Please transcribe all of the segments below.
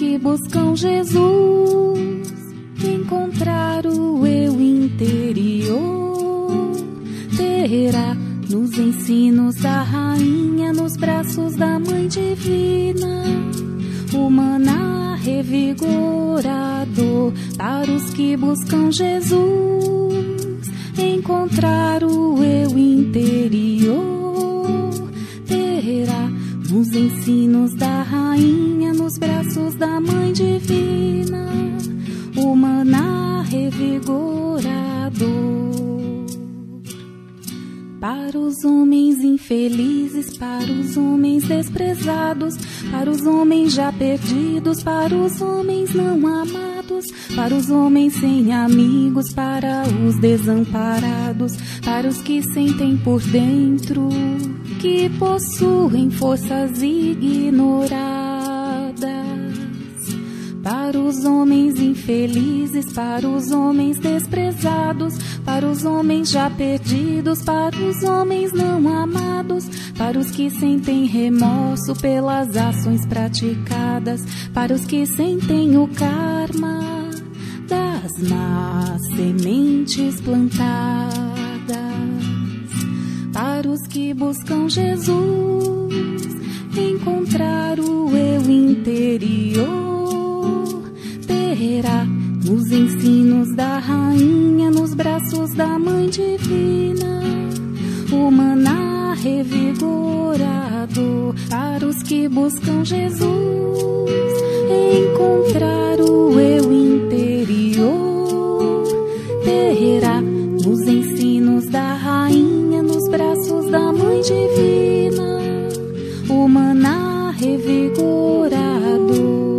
que buscam Jesus, encontrar o eu interior, terá nos ensinos da rainha, nos braços da mãe divina, o maná revigorado para os que buscam Jesus, encontrar o eu interior, terá nos ensinos da rainha, nos braços da mãe divina, o maná revigorado. Para os homens infelizes, para os homens desprezados, para os homens já perdidos, para os homens não amados, para os homens sem amigos, para os desamparados, para os que sentem por dentro que possuem forças ignoradas. Para os homens infelizes, para os homens desprezados, para os homens já perdidos, para os homens não amados, para os que sentem remorso pelas ações praticadas, para os que sentem o karma das más sementes plantadas, para os que buscam Jesus, encontrar o eu interior, terá nos ensinos da rainha, nos braços da mãe divina, o maná revigorado para os que buscam Jesus, encontrar o eu interior, terá nos ensinos da rainha, nos braços da mãe divina, o maná revigorado.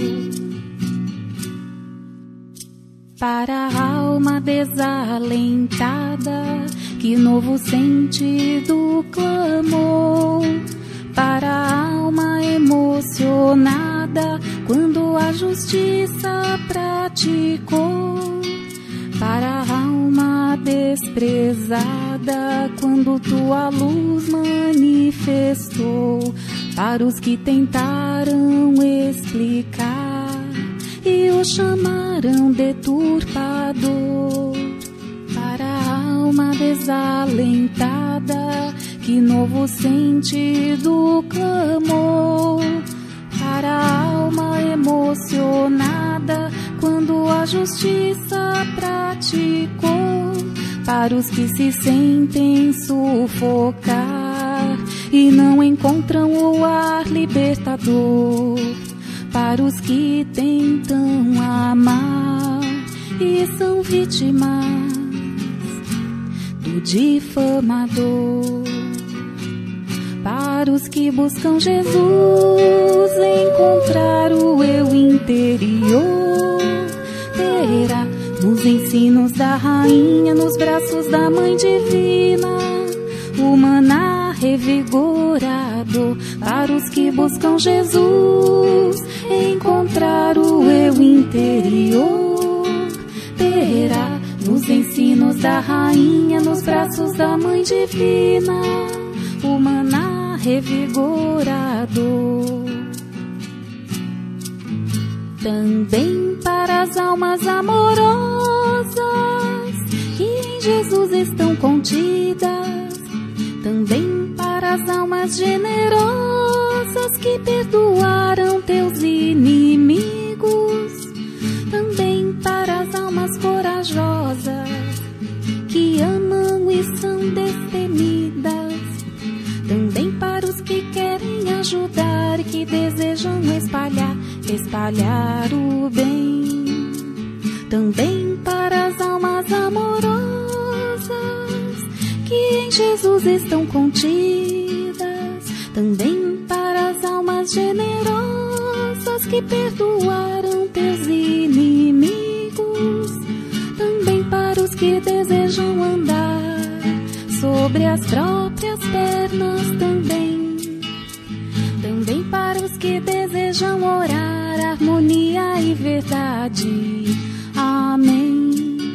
Para a alma desalentada, que novo sentido clamou, para a alma emocionada, quando a justiça praticou, para a alma desprezada, quando tua luz manifestou, para os que tentaram explicar e o chamaram deturpador, para a alma desalentada, que novo sentido clamou, para a alma emocionada, quando a justiça praticou, para os que se sentem sufocar e não encontram o ar libertador, para os que tentam amar e são vítimas do difamador, para os que buscam Jesus, encontrar o eu interior, terá nos ensinos da rainha, nos braços da mãe divina, o maná revigorado para os que buscam Jesus, encontrar o eu interior, terá nos ensinos da rainha, nos braços da mãe divina, o maná revigorado. Também para as almas amorosas que em Jesus estão contidas, também para as almas generosas que perdoaram teus inimigos, também para as almas corajosas que amam e são destemidas, também para os que querem ajudar e que desejam espalhar o bem, também para as almas amorosas que em Jesus estão contidas, também para as almas generosas que perdoaram teus inimigos, também para os que desejam andar sobre as próprias pernas, também para os que desejam orar harmonia e verdade. Amém.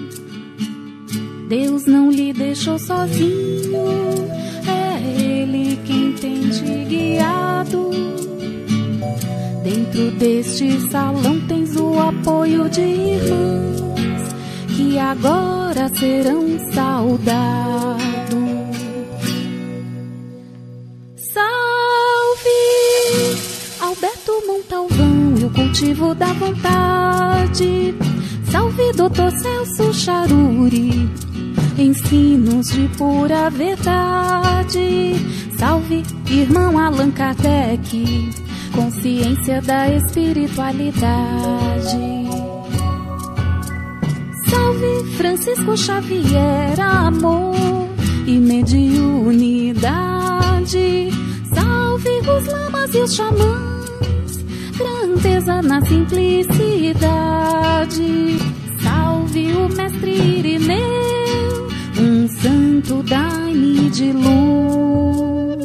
Deus não lhe deixou sozinho, é Ele quem tem te guiado. Dentro deste salão tens o apoio de irmãos que agora serão saudados. Salve Alberto Montalvão e o cultivo da vontade. Salve Dr. Celso Charuri, ensinos de pura verdade. Salve irmão Allan Kardec, consciência da espiritualidade. Salve Francisco Xavier, amor e mediunidade. Salve os lamas e os xamãs, grandeza na simplicidade. Salve o mestre Irineu, um santo daime de luz.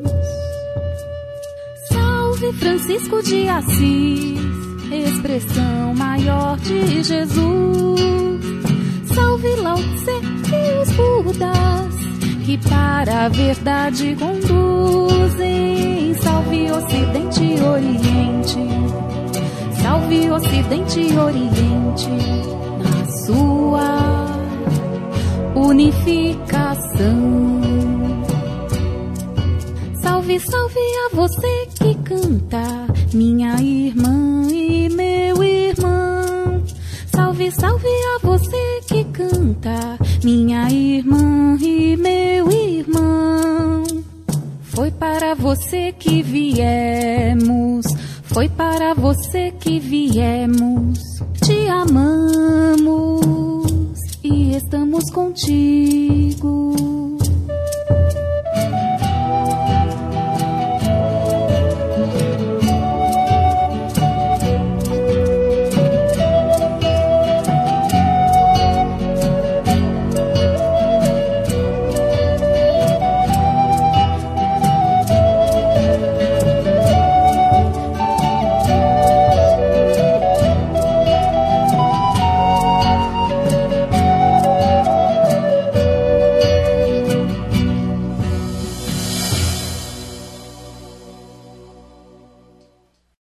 Salve Francisco de Assis, expressão maior de Jesus. Salve Lao Tse e os Budas, que para a verdade conduzem. Salve Ocidente e Oriente, salve Ocidente e Oriente, na sua unificação. Salve, salve a você que canta, minha irmã e meu irmão. Salve, salve a você que canta, minha irmã e meu irmão. Foi para você que viemos, foi para você que viemos. Te amamos e estamos contigo.